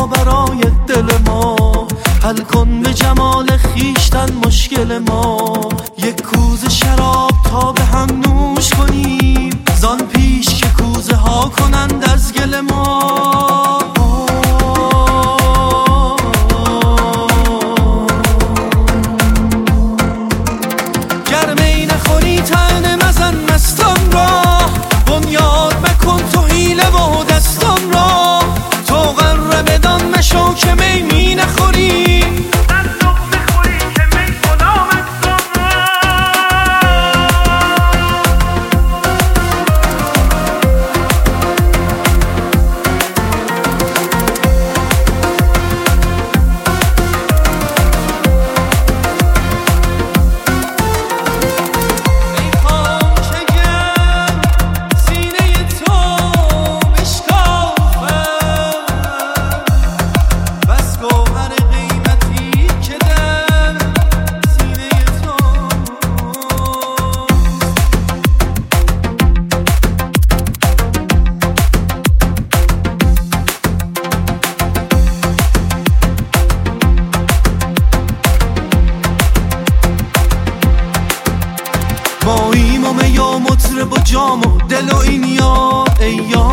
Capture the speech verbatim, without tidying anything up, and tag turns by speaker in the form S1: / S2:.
S1: برای دل ما، حل کن به جمال خیشتن مشکل ما. یک کوزه شراب تا به هم نوش کنیم، زان پیش که کوزه ها کنند از گل ما. گرمی نخوری تنه مزن مستان را، بنیاد مکن تو حیله و دستان را. تو غره بدان مشو که می می نخوری، ماییم و می و مطرب و جام و دل و این یاد ای یاد.